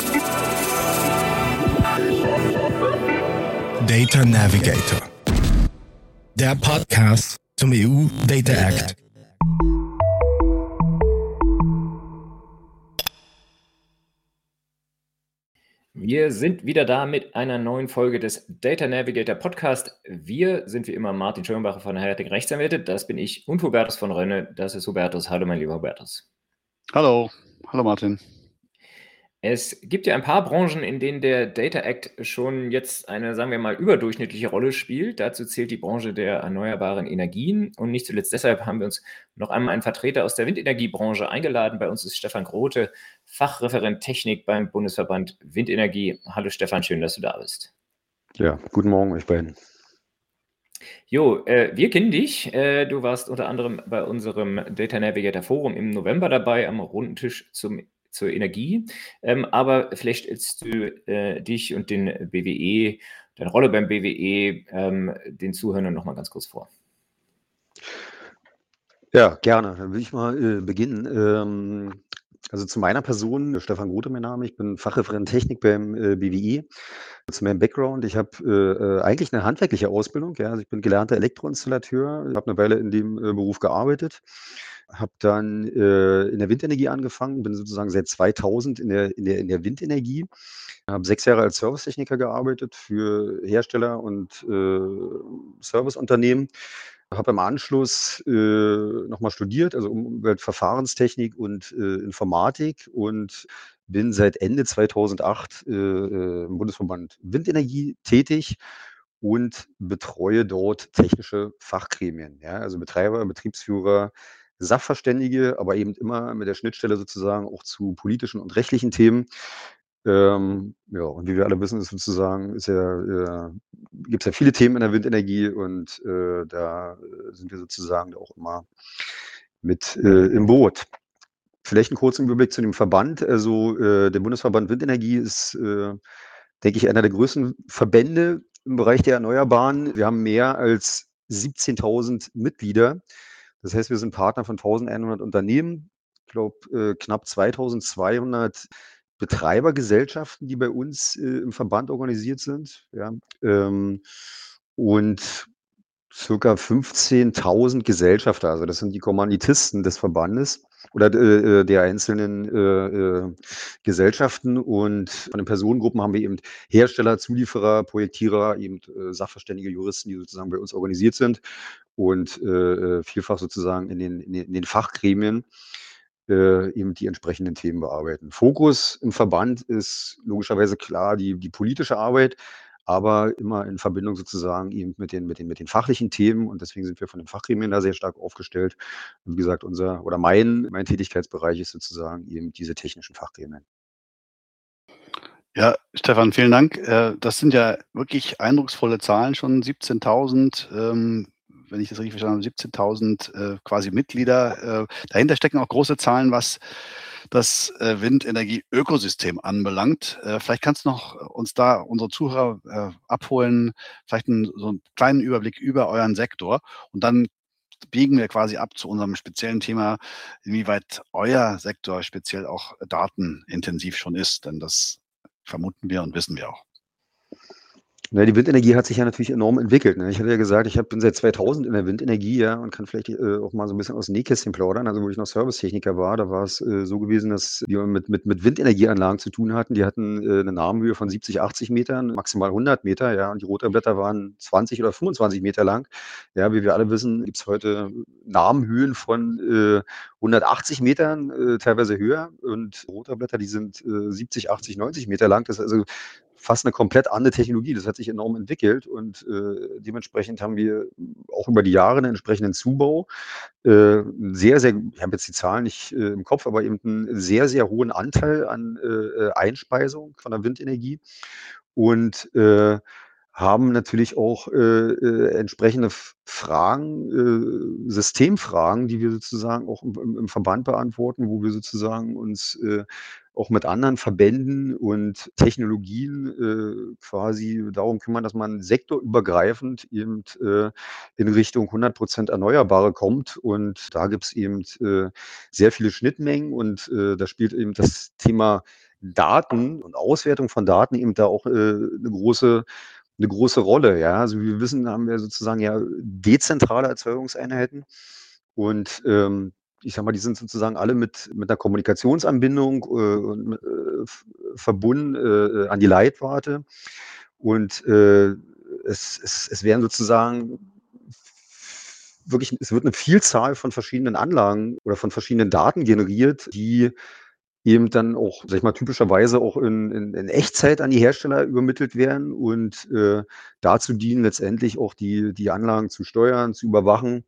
Data Navigator, der Podcast zum EU Data Act. Wir sind wieder da mit einer neuen Folge des Data Navigator Podcast. Wir sind wie immer Martin Schönbacher von Heirating Rechtsanwälte. Das bin ich und Hubertus von Rönne. Das ist Hubertus. Hallo, mein lieber Hubertus. Hallo Martin. Es gibt ja ein paar Branchen, in denen der Data Act schon jetzt eine, sagen wir mal, überdurchschnittliche Rolle spielt. Dazu zählt die Branche der erneuerbaren Energien. Und nicht zuletzt deshalb haben wir uns noch einmal einen Vertreter aus der Windenergiebranche eingeladen. Bei uns ist Stefan Grote, Fachreferent Technik beim Bundesverband Windenergie. Hallo Stefan, schön, dass du da bist. Ja, guten Morgen euch beiden. Jo, wir kennen dich. Du warst unter anderem bei unserem Data Navigator Forum im November dabei am runden Tisch zur Energie, aber vielleicht stellst du dich und den BWE, deine Rolle beim BWE, den Zuhörern noch mal ganz kurz vor. Ja, gerne. Dann will ich mal beginnen. Also zu meiner Person, Stefan Grote mein Name, ich bin Fachreferent Technik beim BWE. Zu meinem Background, ich habe eigentlich eine handwerkliche Ausbildung, ja, also ich bin gelernter Elektroinstallateur, habe eine Weile in dem Beruf gearbeitet, habe dann in der Windenergie angefangen, bin sozusagen seit 2000 in der Windenergie, habe 6 Jahre als Servicetechniker gearbeitet für Hersteller und Serviceunternehmen, habe im Anschluss nochmal studiert, also Umweltverfahrenstechnik und Informatik, und bin seit Ende 2008 im Bundesverband Windenergie tätig und betreue dort technische Fachgremien, ja, also Betreiber, Betriebsführer, Sachverständige, aber eben immer mit der Schnittstelle sozusagen auch zu politischen und rechtlichen Themen. Ja, und wie wir alle wissen, gibt es ja viele Themen in der Windenergie, und da sind wir sozusagen auch immer mit im Boot. Vielleicht einen kurzen Überblick zu dem Verband. Also der Bundesverband Windenergie ist, denke ich, einer der größten Verbände im Bereich der Erneuerbaren. Wir haben mehr als 17.000 Mitglieder. Das heißt, wir sind Partner von 1.100 Unternehmen. Ich glaube, knapp 2.200 Betreibergesellschaften, die bei uns im Verband organisiert sind. Ja, und circa 15.000 Gesellschafter. Also das sind die Kommanditisten des Verbandes oder der einzelnen Gesellschaften. Und von den Personengruppen haben wir eben Hersteller, Zulieferer, Projektierer, eben Sachverständige, Juristen, die sozusagen bei uns organisiert sind und vielfach sozusagen in den Fachgremien eben die entsprechenden Themen bearbeiten. Fokus im Verband ist logischerweise klar die politische Arbeit, aber immer in Verbindung sozusagen eben mit den fachlichen Themen, und deswegen sind wir von den Fachgremien da sehr stark aufgestellt. Und wie gesagt, mein Tätigkeitsbereich ist sozusagen eben diese technischen Fachgremien. Ja, Stefan, vielen Dank. Das sind ja wirklich eindrucksvolle Zahlen schon, 17.000, wenn ich das richtig verstanden habe, 17.000 quasi Mitglieder. Dahinter stecken auch große Zahlen, was das Windenergie-Ökosystem anbelangt. Vielleicht kannst du noch uns da unsere Zuhörer abholen, vielleicht so einen kleinen Überblick über euren Sektor, und dann biegen wir quasi ab zu unserem speziellen Thema, inwieweit euer Sektor speziell auch datenintensiv schon ist, denn das vermuten wir und wissen wir auch. Na, die Windenergie hat sich ja natürlich enorm entwickelt, ne? Ich hatte ja gesagt, bin seit 2000 in der Windenergie, ja, und kann vielleicht auch mal so ein bisschen aus dem Nähkästchen plaudern. Also wo ich noch Servicetechniker war, da war es so gewesen, dass wir mit Windenergieanlagen zu tun hatten. Die hatten eine Namenhöhe von 70, 80 Metern, maximal 100 Meter, ja, und die Rotorblätter waren 20 oder 25 Meter lang. Ja, wie wir alle wissen, gibt es heute Namenhöhen von 180 Metern, teilweise höher, und Rotorblätter, die sind 70, 80, 90 Meter lang. Das ist also fast eine komplett andere Technologie. Das hat sich enorm entwickelt, und dementsprechend haben wir auch über die Jahre einen entsprechenden Zubau. Ich habe jetzt die Zahlen nicht im Kopf, aber eben einen sehr, sehr hohen Anteil an Einspeisung von der Windenergie, und haben natürlich auch entsprechende Fragen, Systemfragen, die wir sozusagen auch im Verband beantworten, wo wir sozusagen uns auch mit anderen Verbänden und Technologien quasi darum kümmern, dass man sektorübergreifend eben in Richtung 100% Erneuerbare kommt. Und da gibt es eben sehr viele Schnittmengen, und da spielt eben das Thema Daten und Auswertung von Daten eben da auch eine große Rolle. Ja, also wie wir wissen, haben wir sozusagen ja dezentrale Erzeugungseinheiten und ich sag mal, die sind sozusagen alle mit einer Kommunikationsanbindung verbunden an die Leitwarte und es werden sozusagen wirklich, es wird eine Vielzahl von verschiedenen Anlagen oder von verschiedenen Daten generiert, die eben dann auch, sag ich mal, typischerweise auch in Echtzeit an die Hersteller übermittelt werden und dazu dienen letztendlich auch die Anlagen zu steuern, zu überwachen,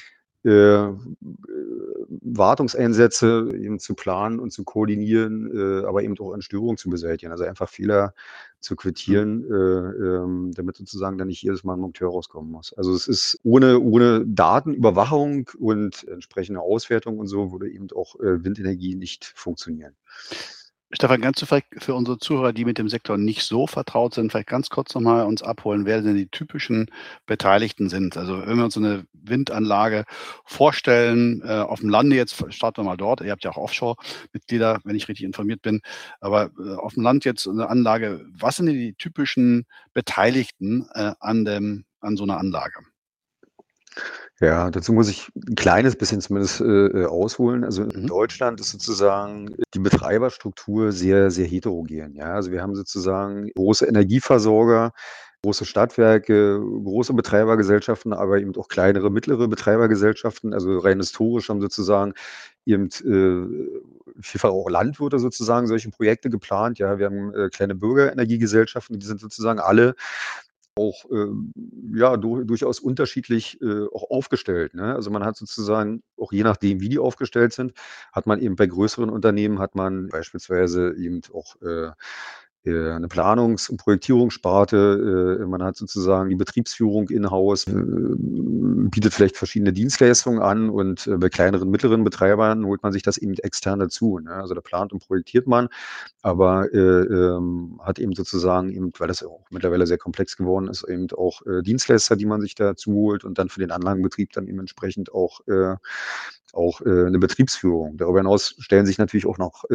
Wartungseinsätze eben zu planen und zu koordinieren, aber eben auch an Störungen zu beseitigen. Also einfach Fehler zu quittieren, damit sozusagen dann nicht jedes Mal ein Monteur rauskommen muss. Also es ist ohne Datenüberwachung und entsprechende Auswertung und so würde eben auch Windenergie nicht funktionieren. Stefan, kannst du vielleicht für unsere Zuhörer, die mit dem Sektor nicht so vertraut sind, vielleicht ganz kurz nochmal uns abholen, wer denn die typischen Beteiligten sind? Also wenn wir uns so eine Windanlage vorstellen, auf dem Lande jetzt, starten wir mal dort, ihr habt ja auch Offshore-Mitglieder, wenn ich richtig informiert bin, aber auf dem Land jetzt eine Anlage, was sind denn die typischen Beteiligten an so einer Anlage? Ja, dazu muss ich ein kleines bisschen zumindest ausholen. Also in Mhm. Deutschland ist sozusagen die Betreiberstruktur sehr, sehr heterogen. Ja, also wir haben sozusagen große Energieversorger, große Stadtwerke, große Betreibergesellschaften, aber eben auch kleinere, mittlere Betreibergesellschaften. Also rein historisch haben sozusagen eben vielfach auch Landwirte sozusagen solche Projekte geplant. Ja, wir haben kleine Bürgerenergiegesellschaften, die sind sozusagen alle auch ja, durchaus unterschiedlich auch aufgestellt. Ne? Also man hat sozusagen, auch je nachdem, wie die aufgestellt sind, hat man eben bei größeren Unternehmen, hat man beispielsweise eben auch eine Planungs- und Projektierungssparte. Man hat sozusagen die Betriebsführung in-house, bietet vielleicht verschiedene Dienstleistungen an und bei kleineren, mittleren Betreibern holt man sich das eben extern dazu. Ne? Also da plant und projektiert man, aber hat eben sozusagen eben, weil das ja auch mittlerweile sehr komplex geworden ist, eben auch Dienstleister, die man sich dazu holt und dann für den Anlagenbetrieb dann eben entsprechend auch eine Betriebsführung. Darüber hinaus stellen sich natürlich auch noch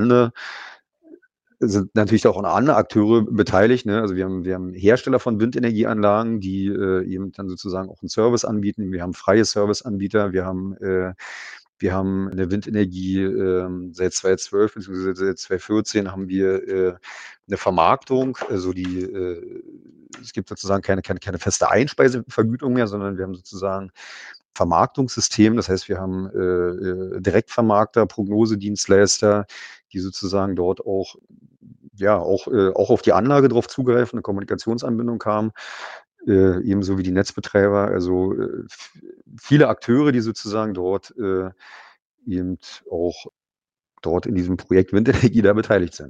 sind natürlich auch noch andere Akteure beteiligt. Ne? Also wir haben Hersteller von Windenergieanlagen, die eben dann sozusagen auch einen Service anbieten. Wir haben freie Serviceanbieter. Wir haben eine Windenergie seit 2012 bzw. seit 2014 haben wir eine Vermarktung. Also es gibt sozusagen keine feste Einspeisevergütung mehr, sondern wir haben sozusagen Vermarktungssystem. Das heißt, wir haben Direktvermarkter, Prognosedienstleister, die sozusagen dort auch auf die Anlage drauf zugreifen, eine Kommunikationsanbindung haben, ebenso wie die Netzbetreiber. Also viele Akteure, die sozusagen dort eben auch dort in diesem Projekt Windenergie da beteiligt sind.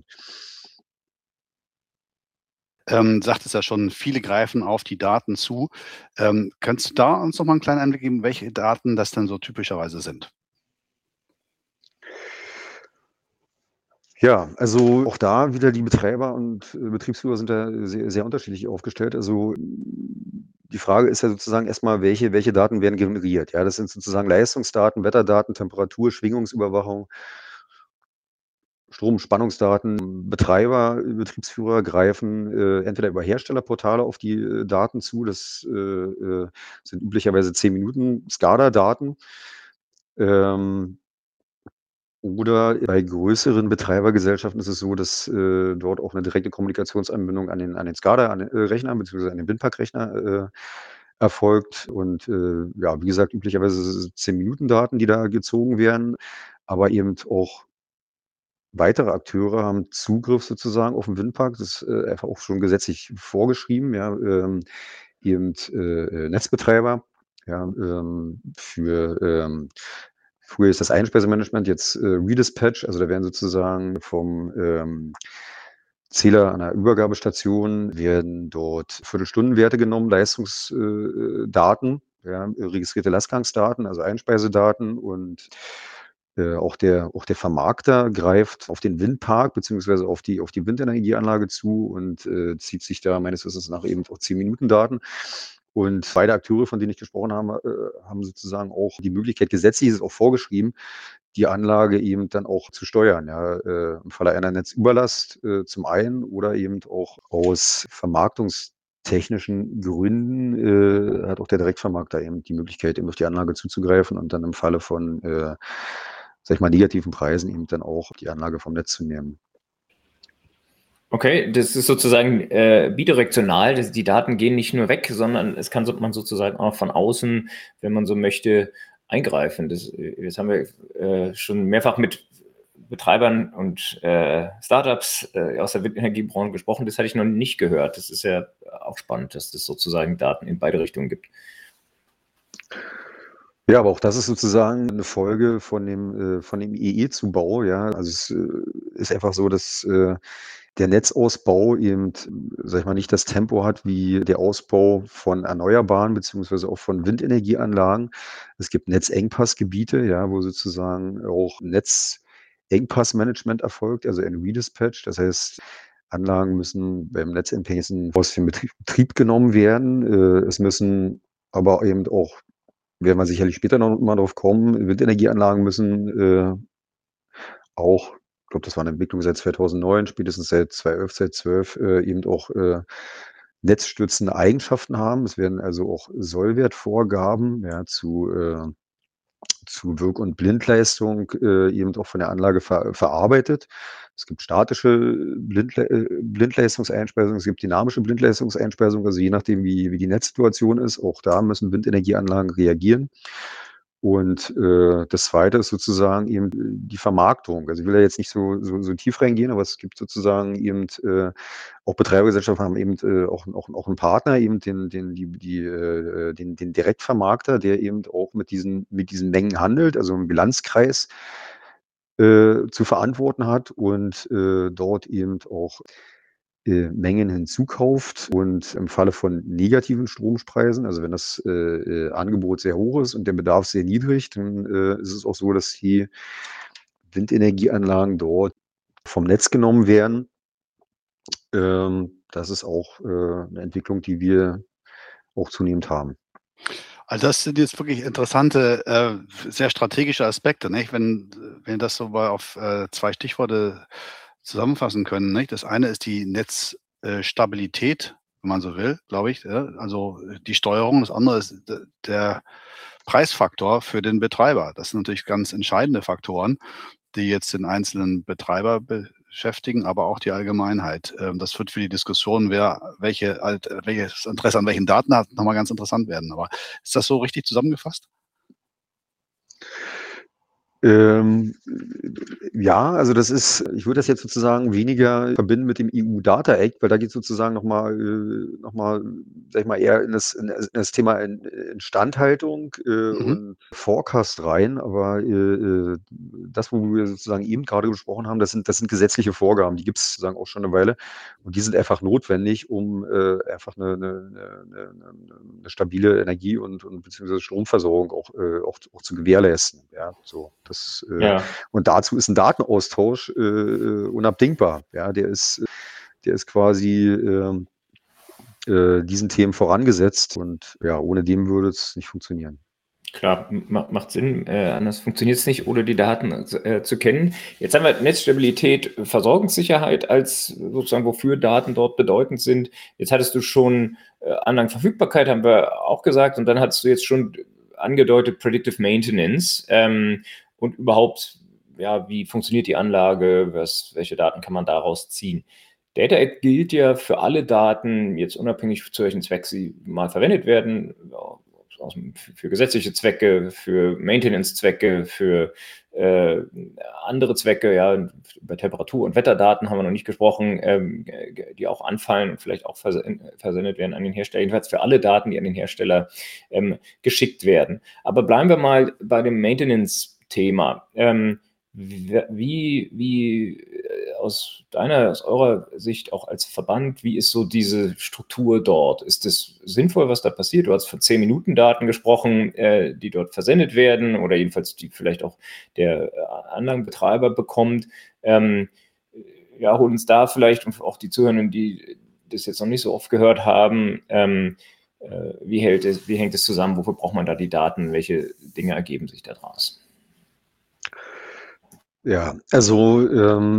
Sagt es ja schon, viele greifen auf die Daten zu. Kannst du da uns noch mal einen kleinen Einblick geben, welche Daten das denn so typischerweise sind? Ja, also auch da wieder die Betreiber und Betriebsführer sind da sehr, sehr unterschiedlich aufgestellt. Also die Frage ist ja sozusagen erstmal, welche Daten werden generiert? Ja, das sind sozusagen Leistungsdaten, Wetterdaten, Temperatur, Schwingungsüberwachung, Stromspannungsdaten. Betreiber, Betriebsführer greifen entweder über Herstellerportale auf die Daten zu. Das sind üblicherweise 10 Minuten SCADA-Daten. Oder bei größeren Betreibergesellschaften ist es so, dass dort auch eine direkte Kommunikationsanbindung an den SCADA, an den Rechner beziehungsweise an den Windparkrechner erfolgt. Und ja, wie gesagt, üblicherweise sind es 10 Minuten Daten, die da gezogen werden, aber eben auch weitere Akteure haben Zugriff sozusagen auf den Windpark. Das ist einfach auch schon gesetzlich vorgeschrieben, ja, eben Netzbetreiber, ja, früher ist das Einspeisemanagement, jetzt Redispatch, also da werden sozusagen vom Zähler an der Übergabestation werden dort Viertelstundenwerte genommen, Leistungsdaten, ja, registrierte Lastgangsdaten, also Einspeisedaten und auch der Vermarkter greift auf den Windpark beziehungsweise auf die Windenergieanlage zu und zieht sich da meines Wissens nach eben auch 10 Minuten Daten. Und beide Akteure, von denen ich gesprochen habe, haben sozusagen auch die Möglichkeit, gesetzlich ist es auch vorgeschrieben, die Anlage eben dann auch zu steuern, ja, im Falle einer Netzüberlast, zum einen oder eben auch aus vermarktungstechnischen Gründen, hat auch der Direktvermarkter eben die Möglichkeit, eben auf die Anlage zuzugreifen und dann im Falle von, sage ich mal, negativen Preisen eben dann auch die Anlage vom Netz zu nehmen. Okay, das ist sozusagen bidirektional. Die Daten gehen nicht nur weg, sondern es kann man sozusagen auch von außen, wenn man so möchte, eingreifen. Das haben wir schon mehrfach mit Betreibern und Startups aus der Windenergiebranche gesprochen. Das hatte ich noch nicht gehört. Das ist ja auch spannend, dass es sozusagen Daten in beide Richtungen gibt. Ja, aber auch das ist sozusagen eine Folge von dem EE-Zubau, ja. Also es ist einfach so, dass der Netzausbau eben, sage ich mal, nicht das Tempo hat wie der Ausbau von Erneuerbaren beziehungsweise auch von Windenergieanlagen. Es gibt Netzengpassgebiete, ja, wo sozusagen auch Netzengpassmanagement erfolgt, also ein Redispatch. Das heißt, Anlagen müssen beim Netzengpässen aus dem Betrieb genommen werden. Es müssen aber eben auch, werden wir sicherlich später noch mal drauf kommen, Windenergieanlagen müssen auch, ich glaube, das war eine Entwicklung seit 2009, spätestens seit 2011, seit 12, eben auch netzstützende Eigenschaften haben. Es werden also auch Sollwertvorgaben, ja, zu Wirk- und Blindleistung eben auch von der Anlage verarbeitet. Es gibt statische Blindleistungseinspeisungen, es gibt dynamische Blindleistungseinspeisungen, also je nachdem, wie die Netzsituation ist. Auch da müssen Windenergieanlagen reagieren. Und das Zweite ist sozusagen eben die Vermarktung. Also ich will da jetzt nicht so tief reingehen, aber es gibt sozusagen eben auch Betreibergesellschaften haben eben auch einen Partner, eben den Direktvermarkter, der eben auch mit diesen Mengen handelt, also einen Bilanzkreis zu verantworten hat und dort eben auch Mengen hinzukauft. Und im Falle von negativen Strompreisen, also wenn das Angebot sehr hoch ist und der Bedarf sehr niedrig, dann ist es auch so, dass die Windenergieanlagen dort vom Netz genommen werden. Das ist auch eine Entwicklung, die wir auch zunehmend haben. Also das sind jetzt wirklich interessante, sehr strategische Aspekte, nicht? Wenn wir das so mal auf 2 Stichworte zusammenfassen können, nicht? Das eine ist die Netzstabilität, wenn man so will, glaube ich, ja? Also die Steuerung. Das andere ist der Preisfaktor für den Betreiber. Das sind natürlich ganz entscheidende Faktoren, die jetzt den einzelnen Betreiber beschäftigen, aber auch die Allgemeinheit. Das wird für die Diskussion, welches Interesse an welchen Daten hat, nochmal ganz interessant werden. Aber ist das so richtig zusammengefasst? Ja, also das ist, ich würde das jetzt sozusagen weniger verbinden mit dem EU-Data Act, weil da geht es sozusagen nochmal, sag ich mal, eher in das Thema Instandhaltung und Forecast rein. Aber das, wo wir sozusagen eben gerade gesprochen haben, das sind gesetzliche Vorgaben, die gibt es sozusagen auch schon eine Weile und die sind einfach notwendig, um einfach eine stabile Energie und beziehungsweise Stromversorgung auch zu gewährleisten. Ja, so. Und dazu ist ein Datenaustausch unabdingbar. Ja, der ist quasi diesen Themen vorangesetzt und ja, ohne dem würde es nicht funktionieren. Klar, macht Sinn. Anders funktioniert es nicht, ohne die Daten zu kennen. Jetzt haben wir Netzstabilität, Versorgungssicherheit als sozusagen, wofür Daten dort bedeutend sind. Jetzt hattest du schon Anlagenverfügbarkeit, haben wir auch gesagt, und dann hattest du jetzt schon angedeutet Predictive Maintenance und überhaupt, ja, wie funktioniert die Anlage, welche Daten kann man daraus ziehen. Data Act gilt ja für alle Daten, jetzt unabhängig zu welchem Zweck sie mal verwendet werden, für gesetzliche Zwecke, für Maintenance-Zwecke, für andere Zwecke, ja, über Temperatur- und Wetterdaten haben wir noch nicht gesprochen, die auch anfallen und vielleicht auch versendet werden an den Hersteller, jedenfalls für alle Daten, die an den Hersteller geschickt werden. Aber bleiben wir mal bei dem Maintenance-Thema. Wie aus eurer Sicht auch als Verband, wie ist so diese Struktur dort? Ist es sinnvoll, was da passiert? Du hast von 10-Minuten-Daten gesprochen, die dort versendet werden oder jedenfalls die vielleicht auch der Anlagenbetreiber bekommt. Ja, hol uns da vielleicht und auch die Zuhörenden, die das jetzt noch nicht so oft gehört haben, wie hängt es zusammen? Wofür braucht man da die Daten? Welche Dinge ergeben sich daraus? Ja, also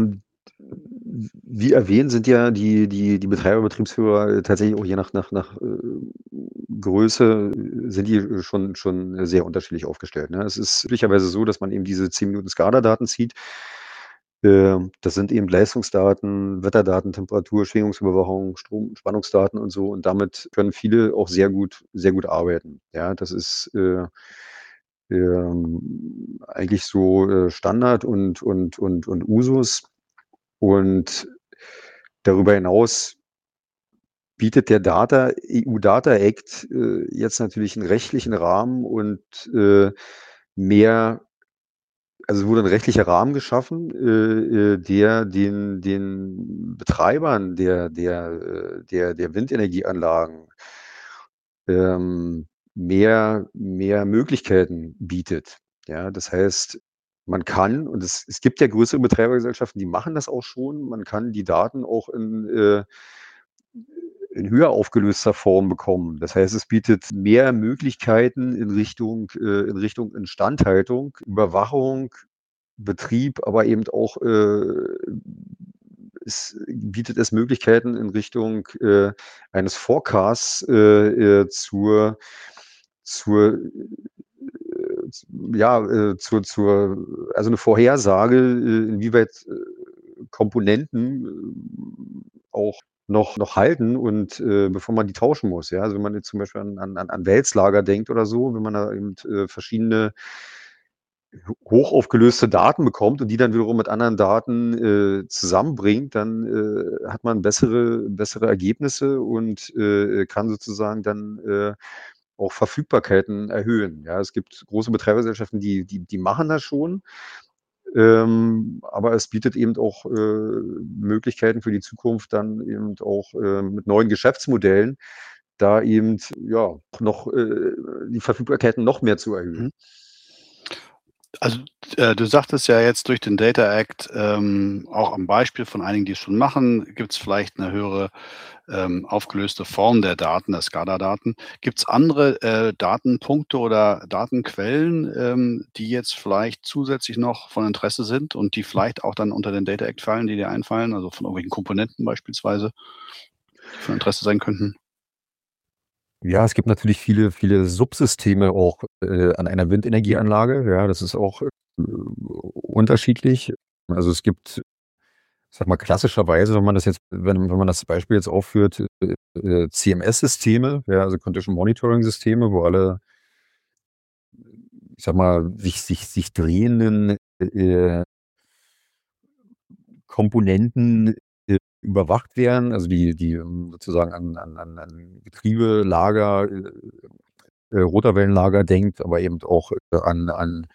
wie erwähnt, sind ja die Betreiber, Betriebsführer tatsächlich auch je nach Größe sind die schon sehr unterschiedlich aufgestellt. Ne? Es ist üblicherweise so, dass man eben diese 10 Minuten SCADA-Daten zieht. Das sind eben Leistungsdaten, Wetterdaten, Temperatur, Schwingungsüberwachung, Spannungsdaten und so. Und damit können viele auch sehr gut arbeiten. Ja, das ist eigentlich so Standard und Usus. Und darüber hinaus bietet der EU Data Act jetzt natürlich einen rechtlichen Rahmen und mehr, also es wurde ein rechtlicher Rahmen geschaffen, der den Betreibern der Windenergieanlagen mehr Möglichkeiten bietet. Ja, das heißt, man kann, und es gibt ja größere Betreibergesellschaften, die machen das auch schon, man kann die Daten auch in höher aufgelöster Form bekommen. Das heißt, es bietet mehr Möglichkeiten in Richtung Instandhaltung, Überwachung, Betrieb, aber eben auch bietet es Möglichkeiten in Richtung eines Forecasts zur also eine Vorhersage, inwieweit Komponenten auch noch halten und bevor man die tauschen muss. Ja? Also wenn man jetzt zum Beispiel an Wälzlager denkt oder so, wenn man da eben verschiedene hochaufgelöste Daten bekommt und die dann wiederum mit anderen Daten zusammenbringt, dann hat man bessere Ergebnisse und kann sozusagen dann auch Verfügbarkeiten erhöhen. Ja, es gibt große Betreibergesellschaften, die machen das schon, aber es bietet eben auch Möglichkeiten für die Zukunft, dann eben auch mit neuen Geschäftsmodellen da eben ja noch die Verfügbarkeiten noch mehr zu erhöhen. Mhm. Also, du sagtest ja jetzt durch den Data Act, auch am Beispiel von einigen, die es schon machen, gibt es vielleicht eine höhere aufgelöste Form der Daten, der SCADA-Daten. Gibt es andere Datenpunkte oder Datenquellen, die jetzt vielleicht zusätzlich noch von Interesse sind und die vielleicht auch dann unter den Data Act fallen, die dir einfallen, also von irgendwelchen Komponenten beispielsweise, die von Interesse sein könnten? Ja, es gibt natürlich viele Subsysteme auch an einer Windenergieanlage. Ja, das ist auch unterschiedlich. Also es gibt, ich sag mal, klassischerweise, wenn man das Beispiel jetzt aufführt, CMS-Systeme, ja, also Condition Monitoring-Systeme, wo alle, ich sag mal, sich drehenden Komponenten überwacht werden, also die sozusagen an Getriebelager, Rotorwellenlager denkt, aber eben auch an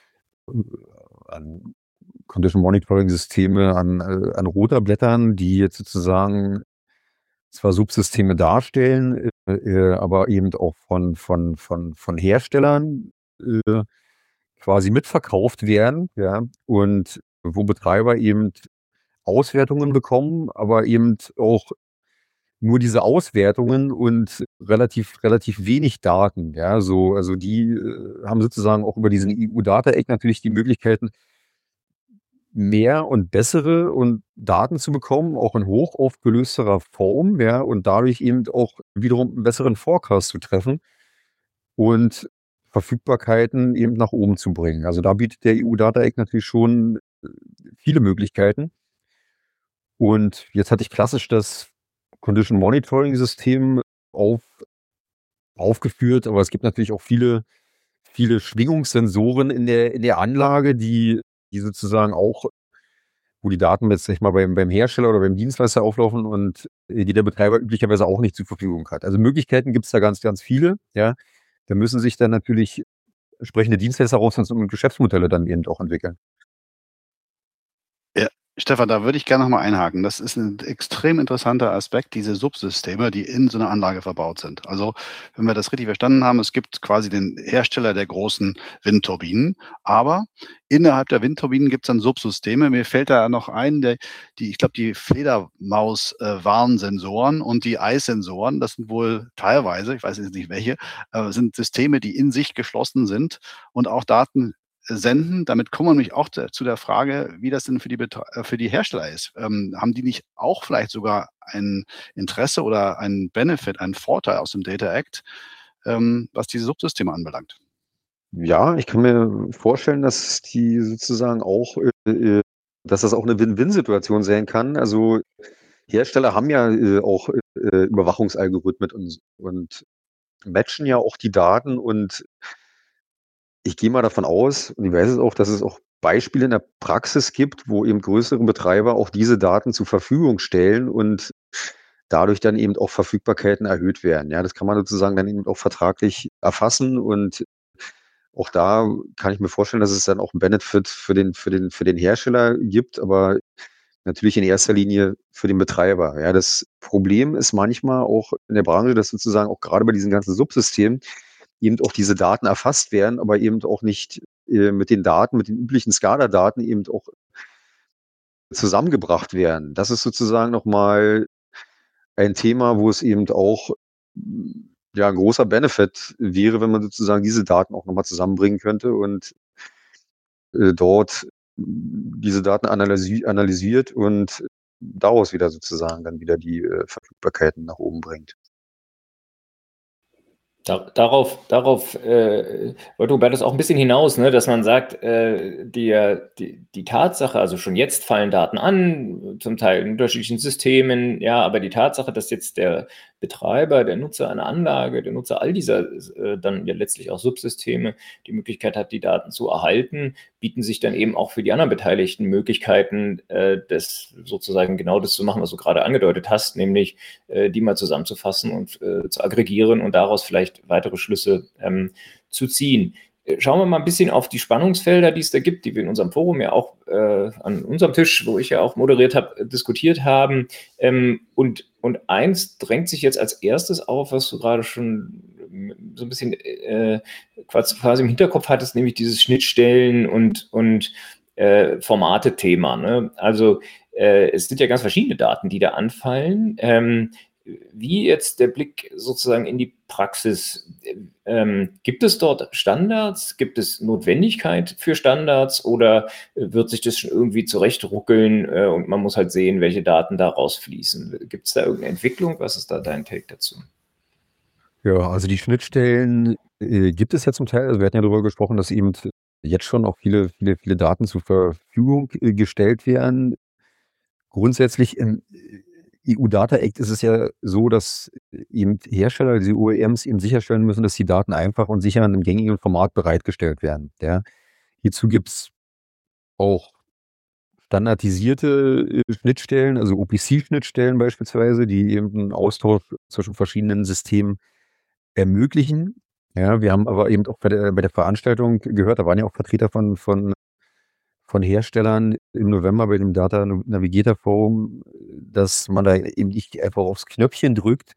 Condition Monitoring Systeme, an Rotorblättern, die jetzt sozusagen zwar Subsysteme darstellen, aber eben auch von Herstellern quasi mitverkauft werden, ja, und wo Betreiber eben Auswertungen bekommen, aber eben auch nur diese Auswertungen und relativ wenig Daten, ja, so. Also die haben sozusagen auch über diesen EU Data Act natürlich die Möglichkeiten, mehr und bessere und Daten zu bekommen, auch in hoch aufgelösterer Form, ja, und dadurch eben auch wiederum einen besseren Forecast zu treffen und Verfügbarkeiten eben nach oben zu bringen. Also da bietet der EU Data Act natürlich schon viele Möglichkeiten. Und jetzt hatte ich klassisch das Condition Monitoring System aufgeführt, aber es gibt natürlich auch viele Schwingungssensoren in der Anlage, die sozusagen auch, wo die Daten jetzt nicht mal beim Hersteller oder beim Dienstleister auflaufen und die der Betreiber üblicherweise auch nicht zur Verfügung hat. Also Möglichkeiten gibt es da ganz viele, ja. Da müssen sich dann natürlich entsprechende Dienstleister rausfinden und Geschäftsmodelle dann eben auch entwickeln. Ja, Stefan, da würde ich gerne noch mal einhaken. Das ist ein extrem interessanter Aspekt, diese Subsysteme, die in so einer Anlage verbaut sind. Also, wenn wir das richtig verstanden haben, es gibt quasi den Hersteller der großen Windturbinen, aber innerhalb der Windturbinen gibt es dann Subsysteme. Mir fällt da noch ein, ich glaube, die Fledermaus Warnsensoren und die Eissensoren, das sind wohl teilweise, ich weiß jetzt nicht welche, sind Systeme, die in sich geschlossen sind und auch Daten senden. Damit kommen wir nämlich auch zu der Frage, wie das denn für die Hersteller ist. Haben die nicht auch vielleicht sogar ein Interesse oder einen Benefit, einen Vorteil aus dem Data Act, was diese Subsysteme anbelangt? Ja, ich kann mir vorstellen, dass die sozusagen auch, dass das auch eine Win-Win-Situation sein kann. Also, Hersteller haben ja, auch, Überwachungsalgorithmen und matchen ja auch die Daten und ich gehe mal davon aus und ich weiß es auch, dass es auch Beispiele in der Praxis gibt, wo eben größere Betreiber auch diese Daten zur Verfügung stellen und dadurch dann eben auch Verfügbarkeiten erhöht werden. Ja, das kann man sozusagen dann eben auch vertraglich erfassen und auch da kann ich mir vorstellen, dass es dann auch 'n Benefit für den Hersteller gibt, aber natürlich in erster Linie für den Betreiber. Ja, das Problem ist manchmal auch in der Branche, dass sozusagen auch gerade bei diesen ganzen Subsystemen eben auch diese Daten erfasst werden, aber eben auch nicht, mit den üblichen SCADA-Daten eben auch zusammengebracht werden. Das ist sozusagen noch mal ein Thema, wo es eben auch, ja, 'n großer Benefit wäre, wenn man sozusagen diese Daten auch noch mal zusammenbringen könnte und, dort diese Daten analysiert und daraus wieder sozusagen dann wieder die, Verfügbarkeiten nach oben bringt. Darauf wollte Hubertus auch ein bisschen hinaus, ne, dass man sagt, die Tatsache, also schon jetzt fallen Daten an, zum Teil in unterschiedlichen Systemen, ja, aber die Tatsache, dass jetzt der Betreiber, der Nutzer einer Anlage, der Nutzer all dieser dann ja letztlich auch Subsysteme die Möglichkeit hat, die Daten zu erhalten, bieten sich dann eben auch für die anderen Beteiligten Möglichkeiten, das sozusagen genau das zu machen, was du gerade angedeutet hast, nämlich die mal zusammenzufassen und zu aggregieren und daraus vielleicht weitere Schlüsse zu ziehen. Schauen wir mal ein bisschen auf die Spannungsfelder, die es da gibt, die wir in unserem Forum ja auch an unserem Tisch, wo ich ja auch moderiert habe, diskutiert haben. Und eins drängt sich jetzt als erstes auf, was du gerade schon so ein bisschen quasi im Hinterkopf hattest, nämlich dieses Schnittstellen und Formate-Thema. Ne? Also es sind ja ganz verschiedene Daten, die da anfallen. Wie jetzt der Blick sozusagen in die Praxis? Gibt es dort Standards? Gibt es Notwendigkeit für Standards oder wird sich das schon irgendwie zurechtruckeln und man muss halt sehen, welche Daten da rausfließen? Gibt es da irgendeine Entwicklung? Was ist da dein Take dazu? Ja, also die Schnittstellen gibt es ja zum Teil. Also wir hatten ja darüber gesprochen, dass eben jetzt schon auch viele Daten zur Verfügung gestellt werden. Grundsätzlich im EU-Data Act ist es ja so, dass eben Hersteller, die OEMs eben sicherstellen müssen, dass die Daten einfach und sicher in einem gängigen Format bereitgestellt werden. Ja. Hierzu gibt es auch standardisierte Schnittstellen, also OPC-Schnittstellen beispielsweise, die eben einen Austausch zwischen verschiedenen Systemen ermöglichen. Ja, wir haben aber eben auch bei der Veranstaltung gehört, da waren ja auch Vertreter von Herstellern im November bei dem Data Navigator Forum, dass man da eben nicht einfach aufs Knöpfchen drückt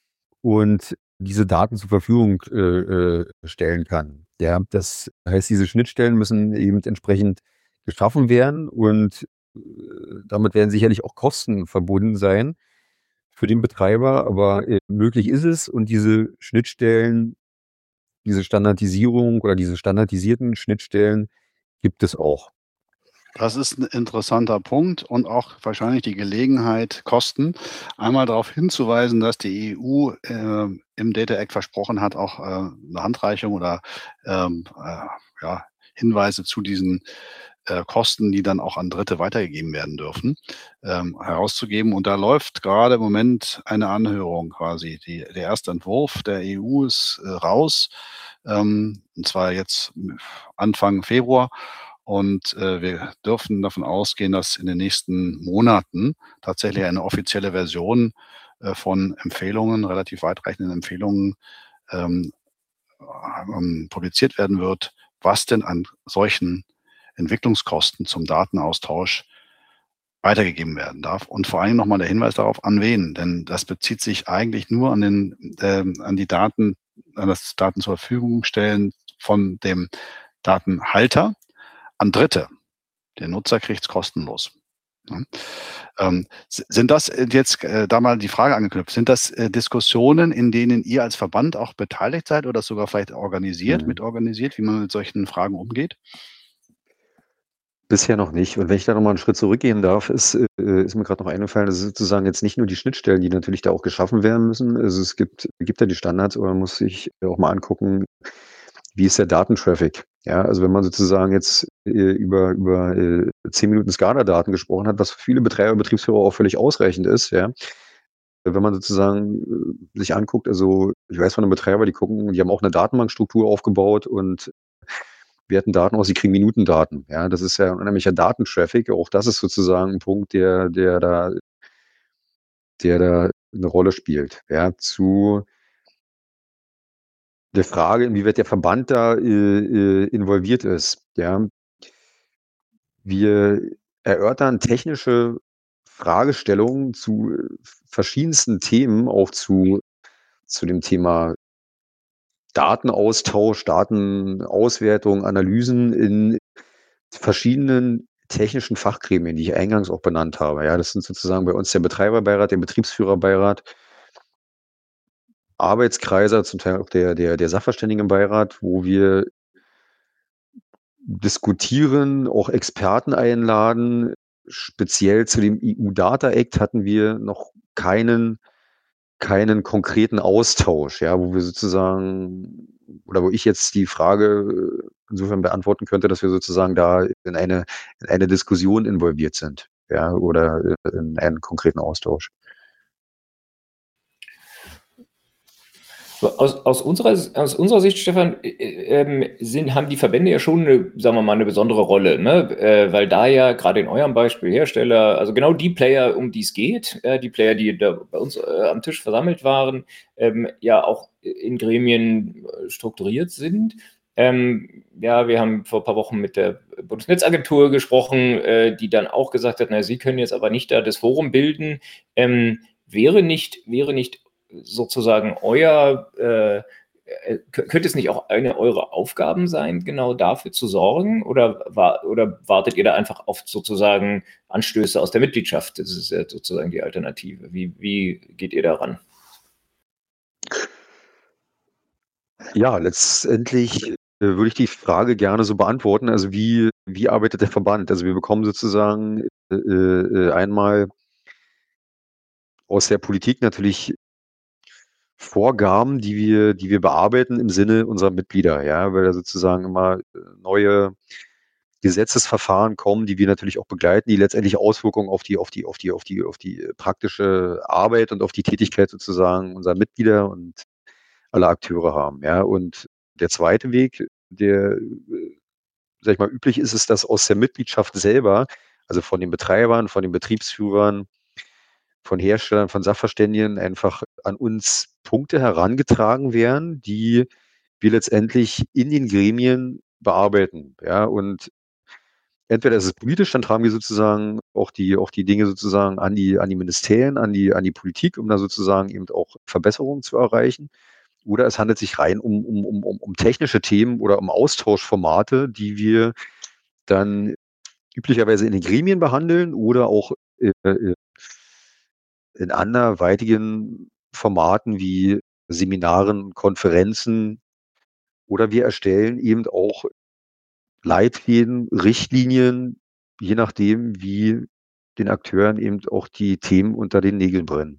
und diese Daten zur Verfügung stellen kann. Ja, das heißt, diese Schnittstellen müssen eben entsprechend geschaffen werden und damit werden sicherlich auch Kosten verbunden sein für den Betreiber, aber möglich ist es und diese Schnittstellen, diese Standardisierung oder diese standardisierten Schnittstellen gibt es auch. Das ist ein interessanter Punkt und auch wahrscheinlich die Gelegenheit, Kosten einmal darauf hinzuweisen, dass die EU, im Data Act versprochen hat, auch, 'ne Handreichung oder, ja, Hinweise zu diesen, Kosten, die dann auch an Dritte weitergegeben werden dürfen, herauszugeben. Und da läuft gerade im Moment eine Anhörung quasi. Der erste Entwurf der EU ist, raus, und zwar jetzt Anfang Februar. Und wir dürfen davon ausgehen, dass in den nächsten Monaten tatsächlich eine offizielle Version von Empfehlungen, relativ weitreichenden Empfehlungen, ähm, publiziert werden wird, was denn an solchen Entwicklungskosten zum Datenaustausch weitergegeben werden darf. Und vor allem nochmal der Hinweis darauf, an wen. Denn das bezieht sich eigentlich nur an die Daten, an das Daten zur Verfügung stellen von dem Datenhalter an Dritte. Der Nutzer kriegt es kostenlos. Ja. Sind das jetzt, da mal die Frage angeknüpft, sind das Diskussionen, in denen ihr als Verband auch beteiligt seid oder sogar vielleicht mitorganisiert, wie man mit solchen Fragen umgeht? Bisher noch nicht. Und wenn ich da nochmal einen Schritt zurückgehen darf, ist mir gerade noch eingefallen, das ist sozusagen jetzt nicht nur die Schnittstellen, die natürlich da auch geschaffen werden müssen. Also es gibt ja die Standards, aber man muss sich auch mal angucken, wie ist der Datentraffic? Ja, also wenn man sozusagen jetzt über 10 Minuten SCADA-Daten gesprochen hat, was für viele Betreiber, Betriebsführer auch völlig ausreichend ist, ja. Wenn man sozusagen sich anguckt, also ich weiß von einem Betreiber, die haben auch eine Datenbankstruktur aufgebaut und werten Daten aus, sie kriegen Minutendaten. Ja, das ist ja ein unheimlicher Datentraffic. Auch das ist sozusagen ein Punkt, der da eine Rolle spielt. Ja, zu der Frage, inwieweit der Verband da involviert ist. Ja, wir erörtern technische Fragestellungen zu verschiedensten Themen, auch zu dem Thema Datenaustausch, Datenauswertung, Analysen in verschiedenen technischen Fachgremien, die ich eingangs auch benannt habe. Ja, das sind sozusagen bei uns der Betreiberbeirat, der Betriebsführerbeirat, Arbeitskreise, zum Teil auch der Sachverständigenbeirat, wo wir diskutieren, auch Experten einladen. Speziell zu dem EU-Data Act hatten wir noch keinen konkreten Austausch, ja, wo wir sozusagen oder wo ich jetzt die Frage insofern beantworten könnte, dass wir sozusagen da in eine Diskussion involviert sind, ja, oder in einen konkreten Austausch. Aus unserer Sicht, Stefan, haben die Verbände ja schon eine besondere Rolle, ne? Weil da ja gerade in eurem Beispiel Hersteller, also genau die Player, um die es geht, die Player, die da bei uns am Tisch versammelt waren, ja auch in Gremien strukturiert sind. Ja, wir haben vor ein paar Wochen mit der Bundesnetzagentur gesprochen, die dann auch gesagt hat, na, sie können jetzt aber nicht da das Forum bilden. Wäre nicht sozusagen könnte es nicht auch eine eurer Aufgaben sein, genau dafür zu sorgen? Oder wartet ihr da einfach auf sozusagen Anstöße aus der Mitgliedschaft? Das ist ja sozusagen die Alternative. Wie geht ihr daran? Ja, letztendlich würde ich die Frage gerne so beantworten. Also wie arbeitet der Verband? Also wir bekommen sozusagen einmal aus der Politik natürlich Vorgaben, die wir bearbeiten im Sinne unserer Mitglieder, ja, weil da sozusagen immer neue Gesetzesverfahren kommen, die wir natürlich auch begleiten, die letztendlich Auswirkungen auf die praktische Arbeit und auf die Tätigkeit sozusagen unserer Mitglieder und aller Akteure haben, ja. Und der zweite Weg, der, sage ich mal, üblich ist, ist, dass aus der Mitgliedschaft selber, also von den Betreibern, von den Betriebsführern, von Herstellern, von Sachverständigen einfach an uns Punkte herangetragen werden, die wir letztendlich in den Gremien bearbeiten. Ja, und entweder ist es politisch, dann tragen wir sozusagen auch die Dinge sozusagen an die Ministerien, an die Politik, um da sozusagen eben auch Verbesserungen zu erreichen. Oder es handelt sich rein um technische Themen oder um Austauschformate, die wir dann üblicherweise in den Gremien behandeln oder auch in anderweitigen Formaten wie Seminaren, Konferenzen, oder wir erstellen eben auch Leitfäden, Richtlinien, je nachdem, wie den Akteuren eben auch die Themen unter den Nägeln brennen.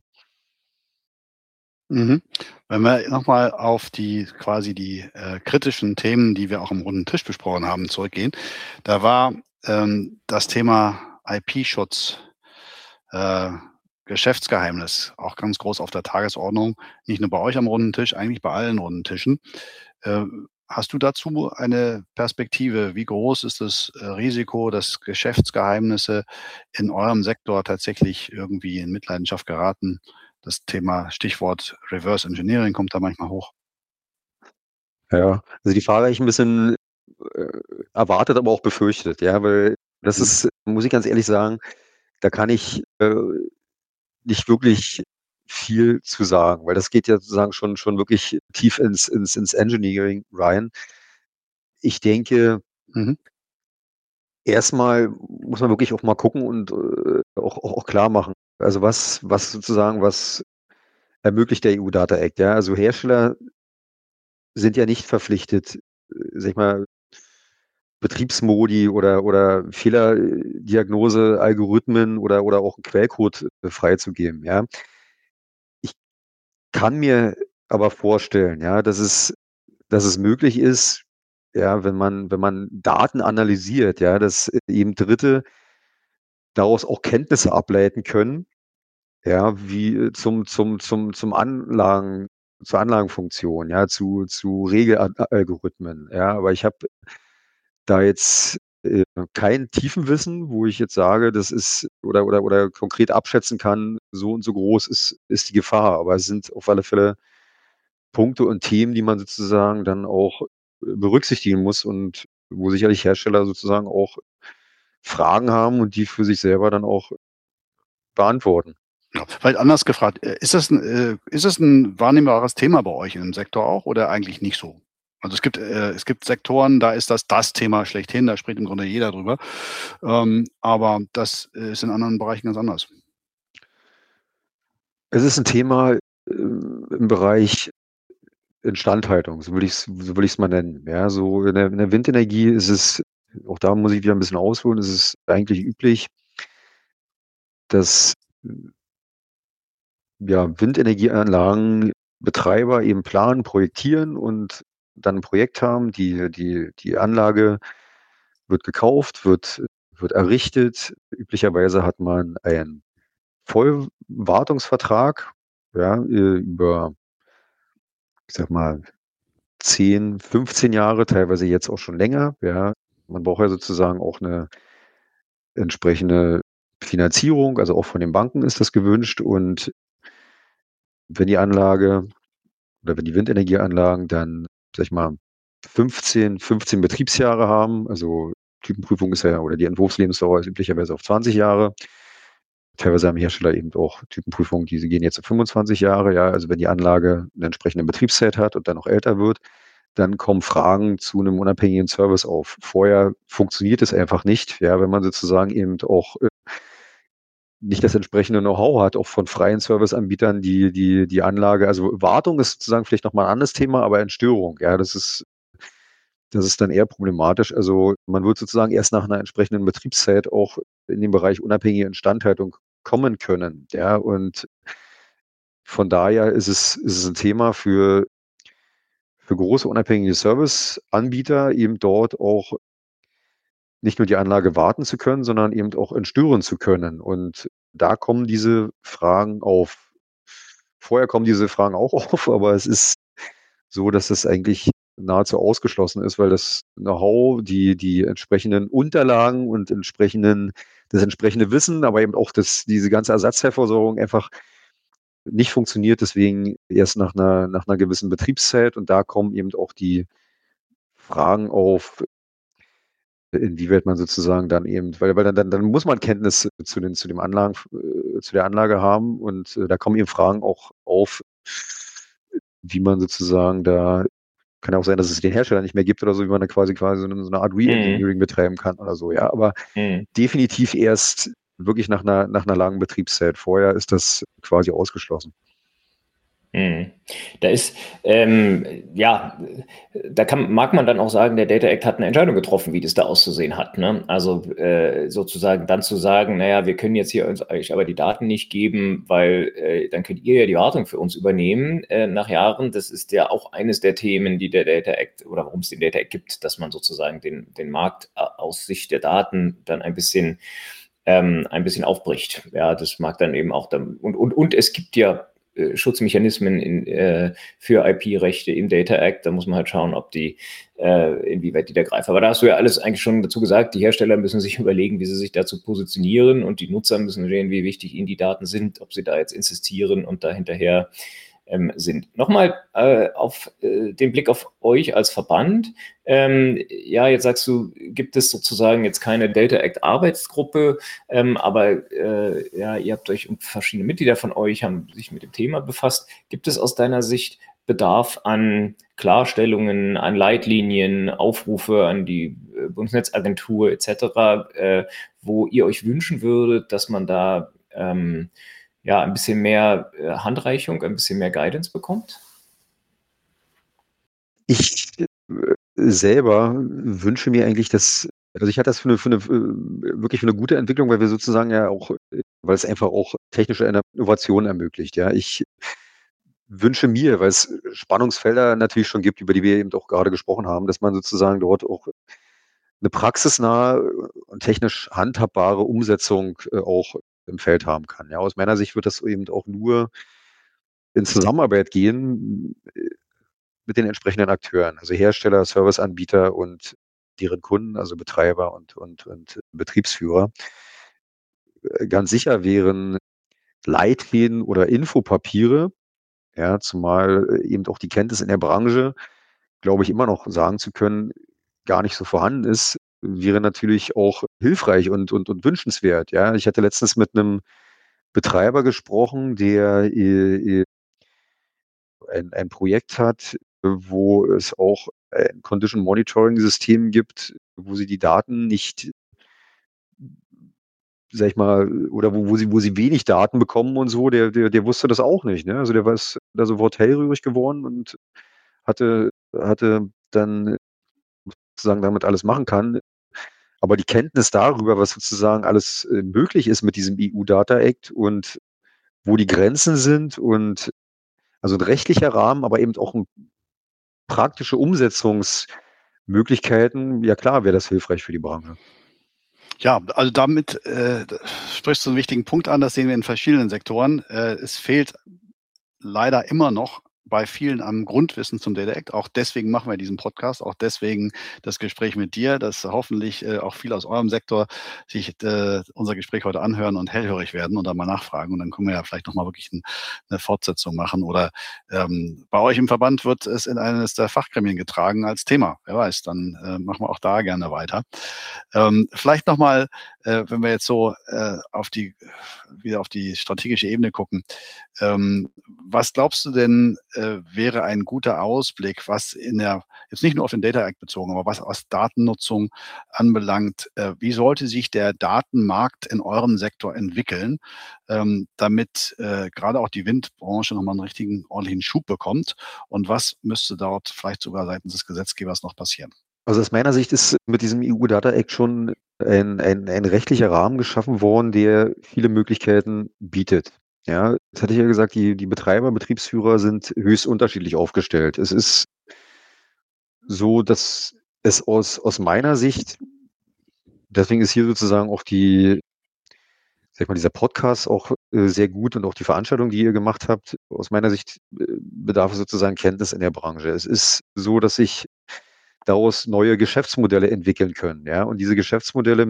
Mhm. Wenn wir nochmal auf die kritischen Themen, die wir auch am runden Tisch besprochen haben, zurückgehen, da war das Thema IP-Schutz, Geschäftsgeheimnis auch ganz groß auf der Tagesordnung, nicht nur bei euch am runden Tisch, eigentlich bei allen runden Tischen. Hast du dazu eine Perspektive? Wie groß ist das Risiko, dass Geschäftsgeheimnisse in eurem Sektor tatsächlich irgendwie in Mitleidenschaft geraten? Das Thema Stichwort Reverse Engineering kommt da manchmal hoch. Ja, also die Frage habe ich ein bisschen erwartet, aber auch befürchtet, ja, weil das ist, muss ich ganz ehrlich sagen, da kann ich nicht wirklich viel zu sagen, weil das geht ja sozusagen schon wirklich tief ins Engineering rein. Ich denke, erstmal muss man wirklich auch mal gucken und auch klar machen. Also was ermöglicht der EU-Data Act, ja? Also Hersteller sind ja nicht verpflichtet, sage ich mal, Betriebsmodi oder Fehlerdiagnose-Algorithmen oder auch einen Quellcode freizugeben, ja. Ich kann mir aber vorstellen, ja, dass es möglich ist, ja, wenn man Daten analysiert, ja, dass eben Dritte daraus auch Kenntnisse ableiten können, ja, wie zur Anlagenfunktion, ja, zu Regelalgorithmen, ja. Aber ich habe da jetzt, kein Tiefenwissen, wo ich jetzt sage, das ist oder konkret abschätzen kann, so und so groß ist die Gefahr. Aber es sind auf alle Fälle Punkte und Themen, die man sozusagen dann auch berücksichtigen muss und wo sicherlich Hersteller sozusagen auch Fragen haben und die für sich selber dann auch beantworten. Ja, vielleicht anders gefragt, ist das 'n wahrnehmbares Thema bei euch im Sektor auch oder eigentlich nicht so? Also, es gibt Sektoren, da ist das Thema schlechthin, da spricht im Grunde jeder drüber. Aber das ist in anderen Bereichen ganz anders. Es ist ein Thema, im Bereich Instandhaltung, so will ich's mal nennen. Ja, so in der Windenergie ist es auch da muss ich wieder ein bisschen ausholen, ist es eigentlich üblich, dass, ja, Windenergieanlagenbetreiber eben planen, projektieren und dann 'n Projekt haben. Die Anlage wird gekauft, wird errichtet. Üblicherweise hat man einen Vollwartungsvertrag, ja, über, ich sage mal, 10, 15 Jahre, teilweise jetzt auch schon länger, ja. Man braucht ja sozusagen auch 'ne entsprechende Finanzierung, also auch von den Banken ist das gewünscht. Und wenn die Anlage oder wenn die Windenergieanlagen dann, sage ich mal, 15 Betriebsjahre haben, also Typenprüfung ist ja oder die Entwurfslebensdauer ist üblicherweise auf 20 Jahre. Teilweise haben Hersteller eben auch Typenprüfungen, die gehen jetzt auf 25 Jahre, ja. Also, wenn die Anlage 'ne entsprechende Betriebszeit hat und dann noch älter wird, dann kommen Fragen zu 'nem unabhängigen Service auf. Vorher funktioniert es einfach nicht, ja, wenn man sozusagen eben auch, nicht das entsprechende Know-how hat, auch von freien Serviceanbietern, die Anlage also, Wartung ist sozusagen vielleicht noch mal 'n anderes Thema, aber Entstörung, ja, das ist dann eher problematisch. Also, man wird sozusagen erst nach 'ner entsprechenden Betriebszeit auch in den Bereich unabhängige Instandhaltung kommen können, ja? Und von daher ist es 'n Thema für große unabhängige Serviceanbieter, eben dort auch nicht nur die Anlage warten zu können, sondern eben auch entstören zu können. Und da kommen diese Fragen auf. Vorher kommen diese Fragen auch auf, aber es ist so, dass es eigentlich nahezu ausgeschlossen ist, weil das Know-how, die entsprechenden Unterlagen und das entsprechende Wissen, aber eben auch diese ganze Ersatzteilversorgung einfach nicht funktioniert, deswegen erst nach einer gewissen Betriebszeit. Und da kommen eben auch die Fragen auf, inwieweit man sozusagen dann eben weil dann muss man Kenntnis zu der Anlage haben und, da kommen eben Fragen auch auf, wie man sozusagen da kann ja auch sein, dass es den Hersteller nicht mehr gibt oder so, wie man da quasi so 'ne Art Mhm. Re-Engineering betreiben kann oder so, ja. Aber Mhm. definitiv erst wirklich nach 'ner langen Betriebszeit. Vorher ist das quasi ausgeschlossen. Mhm. Da ist, ja, mag man dann auch sagen, der Data Act hat eine Entscheidung getroffen, wie das da auszusehen hat. Ne? Also sozusagen dann zu sagen, naja, wir können jetzt hier euch aber die Daten nicht geben, weil dann könnt ihr ja die Wartung für uns übernehmen nach Jahren. Das ist ja auch eines der Themen, die der Data Act oder warum es den Data Act gibt, dass man sozusagen den Markt aus Sicht der Daten dann ein bisschen aufbricht. Ja, das mag dann eben auch dann, und es gibt ja Schutzmechanismen für IP-Rechte im Data Act. Da muss man halt schauen, ob inwieweit die da greifen. Aber da hast du ja alles eigentlich schon dazu gesagt. Die Hersteller müssen sich überlegen, wie sie sich dazu positionieren und die Nutzer müssen sehen, wie wichtig ihnen die Daten sind, ob sie da jetzt insistieren und da hinterher sind. Nochmal auf den Blick auf euch als Verband. Ja, jetzt sagst du, gibt es sozusagen jetzt keine Data Act Arbeitsgruppe, aber ja, ihr habt euch und verschiedene Mitglieder von euch haben sich mit dem Thema befasst. Gibt es aus deiner Sicht Bedarf an Klarstellungen, an Leitlinien, Aufrufe an die Bundesnetzagentur etc., wo ihr euch wünschen würdet, dass man da ja, ein bisschen mehr Handreichung, ein bisschen mehr Guidance bekommt? Ich selber wünsche mir eigentlich, dass also ich halte das wirklich für eine gute Entwicklung, weil wir sozusagen ja auch weil es einfach auch technische Innovation ermöglicht, ja. Ich wünsche mir, weil es Spannungsfelder natürlich schon gibt, über die wir eben auch gerade gesprochen haben, dass man sozusagen dort auch eine praxisnahe und technisch handhabbare Umsetzung, auch im Feld haben kann. Ja, aus meiner Sicht wird das eben auch nur in Zusammenarbeit gehen, mit den entsprechenden Akteuren, also Hersteller, Serviceanbieter und deren Kunden, also Betreiber und Betriebsführer. Ganz sicher wären Leitfäden oder Infopapiere, ja, zumal eben auch die Kenntnis in der Branche, glaube ich, immer noch sagen zu können, gar nicht so vorhanden ist, wäre natürlich auch hilfreich und wünschenswert, ja. Ich hatte letztens mit einem Betreiber gesprochen, der, ein Projekt hat, wo es auch ein Condition Monitoring System gibt, wo sie die Daten nicht, sage ich mal oder wo sie wenig Daten bekommen und so, der wusste das auch nicht, ne? Also, der war ist da sofort hellhörig geworden und hatte dann sozusagen damit alles machen kann. Aber die Kenntnis darüber, was sozusagen alles, möglich ist mit diesem EU-Data Act und wo die Grenzen sind und also 'n rechtlicher Rahmen, aber eben auch 'n praktische Umsetzungsmöglichkeiten, ja klar, wäre das hilfreich für die Branche. Ja, also damit sprichst du einen wichtigen Punkt an. Das sehen wir in verschiedenen Sektoren. Es fehlt leider immer noch bei vielen am Grundwissen zum Data Act. Auch deswegen machen wir diesen Podcast, auch deswegen das Gespräch mit dir, dass hoffentlich auch viele aus eurem Sektor sich unser Gespräch heute anhören und hellhörig werden und dann mal nachfragen. Und dann können wir ja vielleicht nochmal wirklich eine Fortsetzung machen. Oder bei euch im Verband wird es in eines der Fachgremien getragen als Thema. Wer weiß, dann machen wir auch da gerne weiter. Vielleicht nochmal, wenn wir jetzt so wieder auf die strategische Ebene gucken. Was glaubst du denn, wäre ein guter Ausblick, was jetzt nicht nur auf den Data Act bezogen, aber was Datennutzung anbelangt, wie sollte sich der Datenmarkt in eurem Sektor entwickeln, damit gerade auch die Windbranche nochmal einen richtigen ordentlichen Schub bekommt? Und was müsste dort vielleicht sogar seitens des Gesetzgebers noch passieren? Also, aus meiner Sicht ist mit diesem EU-Data Act schon ein rechtlicher Rahmen geschaffen worden, der viele Möglichkeiten bietet. Ja, jetzt hatte ich ja gesagt, die Betreiber, Betriebsführer sind höchst unterschiedlich aufgestellt. Es ist so, dass es aus meiner Sicht deswegen ist hier sozusagen auch sage ich mal, dieser Podcast auch, sehr gut und auch die Veranstaltung, die ihr gemacht habt. Aus meiner Sicht, bedarf es sozusagen Kenntnis in der Branche. Es ist so, dass sich daraus neue Geschäftsmodelle entwickeln können, ja? Und diese Geschäftsmodelle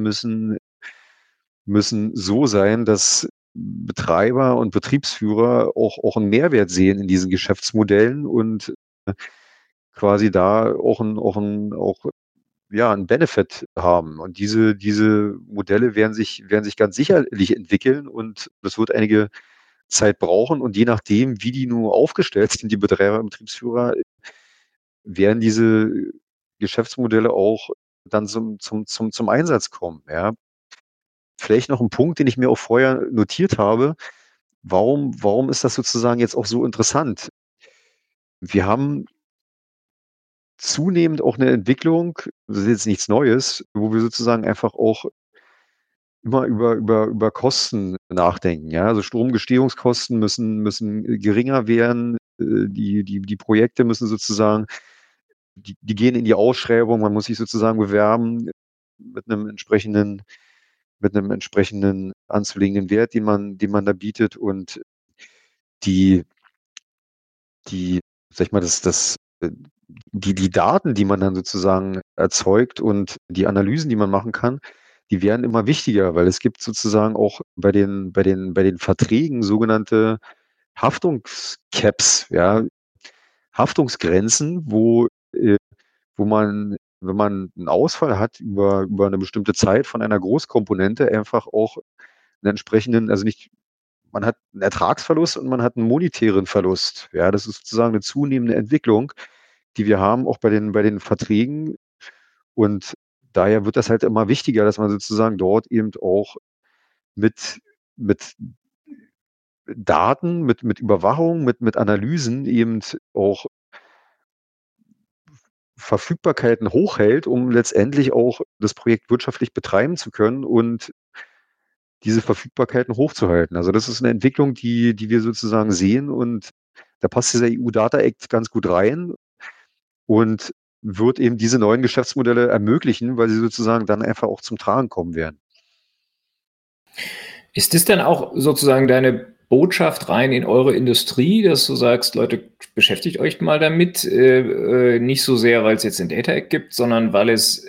müssen so sein, dass Betreiber und Betriebsführer auch 'n Mehrwert sehen in diesen Geschäftsmodellen und, quasi da auch ja, 'n Benefit haben. Und diese Modelle werden sich ganz sicherlich entwickeln und das wird einige Zeit brauchen und je nachdem, wie die nur aufgestellt sind, die Betreiber und Betriebsführer, werden diese Geschäftsmodelle auch dann zum Einsatz kommen, ja. Vielleicht noch 'n Punkt, den ich mir auch vorher notiert habe. Warum ist das sozusagen jetzt auch so interessant? Wir haben zunehmend auch 'ne Entwicklung, das ist jetzt nichts Neues, wo wir sozusagen einfach auch immer über Kosten nachdenken, ja? Also, Stromgestehungskosten müssen geringer werden. Die Projekte müssen sozusagen die gehen in die Ausschreibung. Man muss sich sozusagen bewerben mit 'nem entsprechenden anzulegenden Wert, den man da bietet und die die sage ich mal, die Daten, die man dann sozusagen erzeugt und die Analysen, die man machen kann, die werden immer wichtiger, weil es gibt sozusagen auch bei den Verträgen sogenannte Haftungscaps, ja, Haftungsgrenzen, wo man, wenn man 'n Ausfall hat über 'ne bestimmte Zeit von einer Großkomponente einfach auch 'n entsprechenden also nicht man hat 'n Ertragsverlust und man hat 'n monetären Verlust. Ja, das ist sozusagen 'ne zunehmende Entwicklung, die wir haben, auch bei den Verträgen. Und daher wird das halt immer wichtiger, dass man sozusagen dort eben auch mit Daten, mit Überwachung, mit Analysen eben auch Verfügbarkeiten hochhält, um letztendlich auch das Projekt wirtschaftlich betreiben zu können und diese Verfügbarkeiten hochzuhalten. Also das ist eine Entwicklung, die wir sozusagen sehen, und da passt dieser EU Data Act ganz gut rein und wird eben diese neuen Geschäftsmodelle ermöglichen, weil sie sozusagen dann einfach auch zum Tragen kommen werden. Ist es denn auch sozusagen deine Botschaft rein in eure Industrie, dass du sagst, Leute, beschäftigt euch mal damit, nicht so sehr, weil es jetzt den Data Act gibt, sondern weil es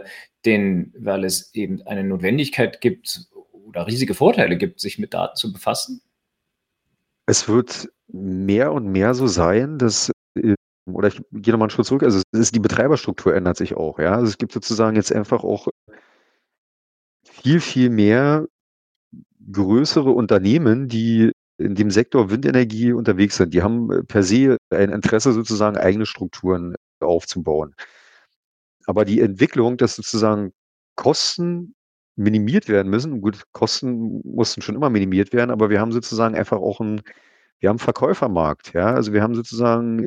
eben eine Notwendigkeit gibt oder riesige Vorteile gibt, sich mit Daten zu befassen? Es wird mehr und mehr so sein, dass, oder ich gehe nochmal einen Schritt zurück, also die Betreiberstruktur ändert sich auch, ja. Also es gibt sozusagen jetzt einfach auch viel, viel mehr größere Unternehmen, die in dem Sektor Windenergie unterwegs sind. Die haben per se ein Interesse, sozusagen eigene Strukturen aufzubauen. Aber die Entwicklung, dass sozusagen Kosten minimiert werden müssen, gut, Kosten mussten schon immer minimiert werden, aber wir haben sozusagen einfach auch einen Verkäufermarkt, ja. Also wir haben sozusagen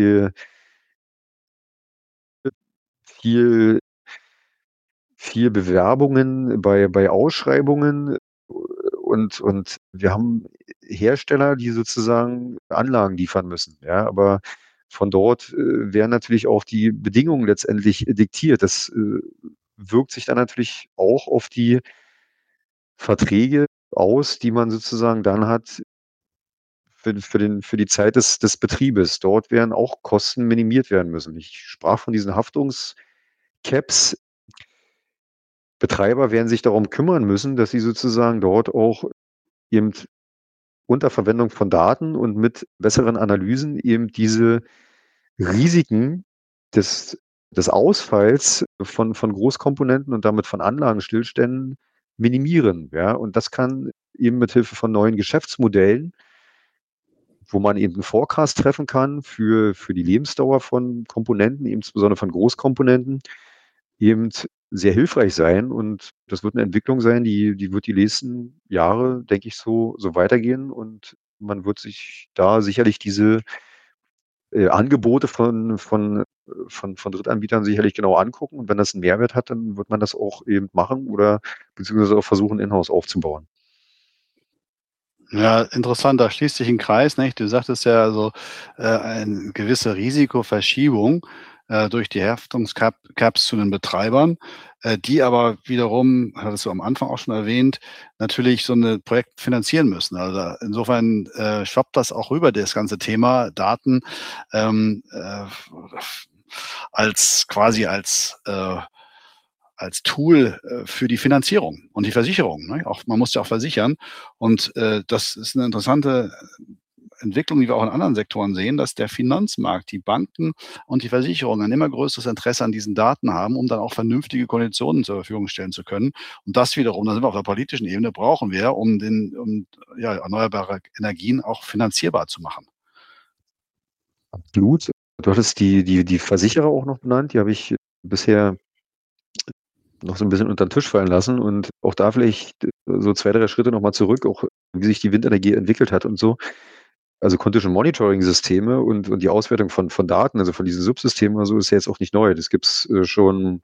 viel viel Bewerbungen bei Ausschreibungen, und wir haben Hersteller, die sozusagen Anlagen liefern müssen, ja. Aber von dort, werden natürlich auch die Bedingungen letztendlich diktiert. Das, wirkt sich dann natürlich auch auf die Verträge aus, die man sozusagen dann hat für die Zeit des Betriebes. Dort werden auch Kosten minimiert werden müssen. Ich sprach von diesen Haftungscaps. Betreiber werden sich darum kümmern müssen, dass sie sozusagen dort auch eben unter Verwendung von Daten und mit besseren Analysen eben diese Risiken des Ausfalls von Großkomponenten und damit von Anlagenstillständen minimieren, ja? Und das kann eben mit Hilfe von neuen Geschäftsmodellen, wo man eben 'n Forecast treffen kann für die Lebensdauer von Komponenten, insbesondere von Großkomponenten, eben sehr hilfreich sein. Und das wird 'ne Entwicklung sein, die wird die nächsten Jahre, denke ich, so weitergehen, und man wird sich da sicherlich diese, Angebote von Drittanbietern sicherlich genau angucken, und wenn das 'n Mehrwert hat, dann wird man das auch eben machen oder beziehungsweise auch versuchen, in-house aufzubauen. Ja, interessant, da schließt sich ein Kreis, nicht? Du sagtest ja also, eine gewisse Risikoverschiebung, durch die Caps zu den Betreibern, die aber wiederum, hattest du am Anfang auch schon erwähnt, natürlich so 'ne Projekt finanzieren müssen. Also, insofern, schwappt das auch rüber, das ganze Thema Daten, ähm, als quasi als Tool, für die Finanzierung und die Versicherung, ne? Auch man muss ja auch versichern. Und, das ist eine interessante Entwicklung, die wir auch in anderen Sektoren sehen, dass der Finanzmarkt, die Banken und die Versicherungen ein immer größeres Interesse an diesen Daten haben, um dann auch vernünftige Konditionen zur Verfügung stellen zu können. Und das wiederum, da sind wir auf der politischen Ebene, brauchen wir, um ja, erneuerbare Energien auch finanzierbar zu machen. Absolut. Du hattest die Versicherer auch noch benannt, die habe ich bisher noch so 'n bisschen unter 'n Tisch fallen lassen, und auch da vielleicht so 2, 3 Schritte noch mal zurück, auch wie sich die Windenergie entwickelt hat und so. Also Condition Monitoring Systeme und die Auswertung von Daten, also von diesen Subsystemen oder so, ist ja jetzt auch nicht neu. Das gibt's, schon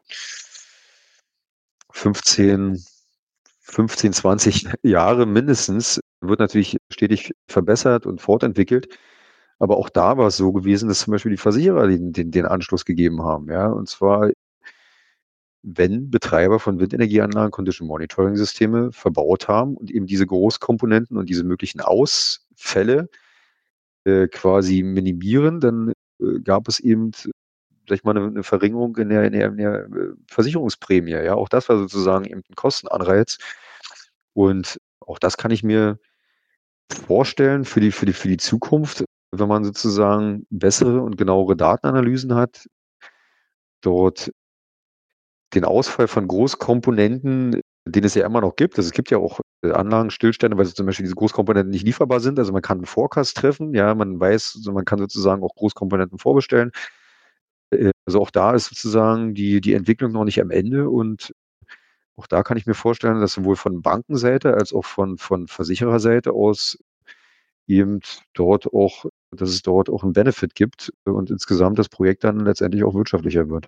15, 20 Jahre mindestens. Wird natürlich stetig verbessert und fortentwickelt. Aber auch da war es so gewesen, dass zum Beispiel die Versicherer den Anschluss gegeben haben, ja. Und zwar, wenn Betreiber von Windenergieanlagen Condition Monitoring Systeme verbaut haben und eben diese Großkomponenten und diese möglichen Ausfälle, quasi minimieren, dann, gab es eben, sage ich mal, 'ne Verringerung in der Versicherungsprämie, ja. Auch das war sozusagen eben 'n Kostenanreiz. Und auch das kann ich mir vorstellen für die Zukunft, wenn man sozusagen bessere und genauere Datenanalysen hat, dort den Ausfall von Großkomponenten, den es ja immer noch gibt. Also, es gibt ja auch, Anlagenstillstände, weil so zum Beispiel diese Großkomponenten nicht lieferbar sind. Also, man kann 'n Forecast treffen, ja, man weiß, also, man kann sozusagen auch Großkomponenten vorbestellen. Also, auch da ist sozusagen die Entwicklung noch nicht am Ende, und auch da kann ich mir vorstellen, dass sowohl von Bankenseite als auch von Versichererseite aus eben dass es dort auch einen Benefit gibt und insgesamt das Projekt dann letztendlich auch wirtschaftlicher wird.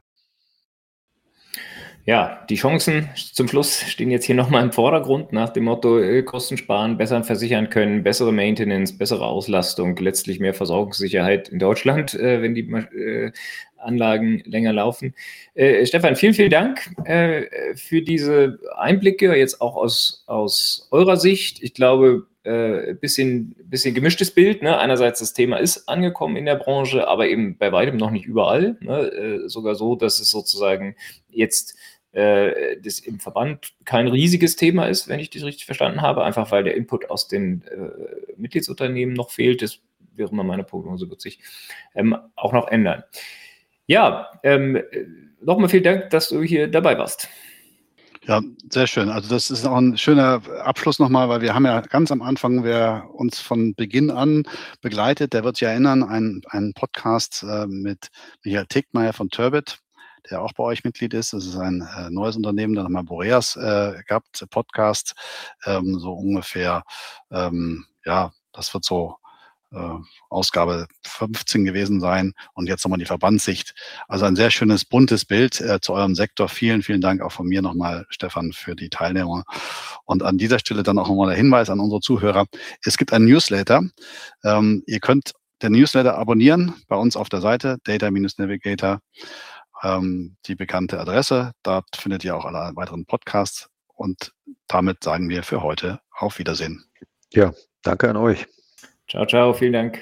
Ja, die Chancen zum Schluss stehen jetzt hier nochmal im Vordergrund nach dem Motto Kosten sparen, besser versichern können, bessere Maintenance, bessere Auslastung, letztlich mehr Versorgungssicherheit in Deutschland, wenn die Anlagen länger laufen. Stefan, vielen, vielen Dank für diese Einblicke, jetzt auch aus eurer Sicht. Ich glaube, bisschen gemischtes Bild. Ne? Einerseits das Thema ist angekommen in der Branche, aber eben bei weitem noch nicht überall. Ne? Sogar so, dass es sozusagen jetzt das im Verband kein riesiges Thema ist, wenn ich das richtig verstanden habe, einfach weil der Input aus den Mitgliedsunternehmen noch fehlt. Das wäre mal meine Prognose, wird sich auch noch ändern. Ja, nochmal vielen Dank, dass du hier dabei warst. Ja, sehr schön. Also das ist auch ein schöner Abschluss nochmal, weil wir haben ja ganz am Anfang, wer uns von Beginn an begleitet, der wird sich erinnern, einen Podcast mit Michael Tickmeyer von Turbit, der auch bei euch Mitglied ist. Das ist ein neues Unternehmen, da haben wir Boreas gehabt, Podcast, so ungefähr, das wird so Ausgabe 15 gewesen sein und jetzt nochmal die Verbandssicht. Also ein sehr schönes, buntes Bild zu eurem Sektor. Vielen, vielen Dank auch von mir nochmal, Stefan, für die Teilnehmer. Und an dieser Stelle dann auch nochmal der Hinweis an unsere Zuhörer. Es gibt einen Newsletter. Ihr könnt den Newsletter abonnieren bei uns auf der Seite Data-Navigator, die bekannte Adresse. Dort findet ihr auch alle weiteren Podcasts. Und damit sagen wir für heute auf Wiedersehen. Ja, danke an euch. Ciao, ciao, vielen Dank.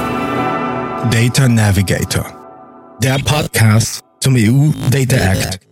Data Navigator, der Podcast zum EU Data Act.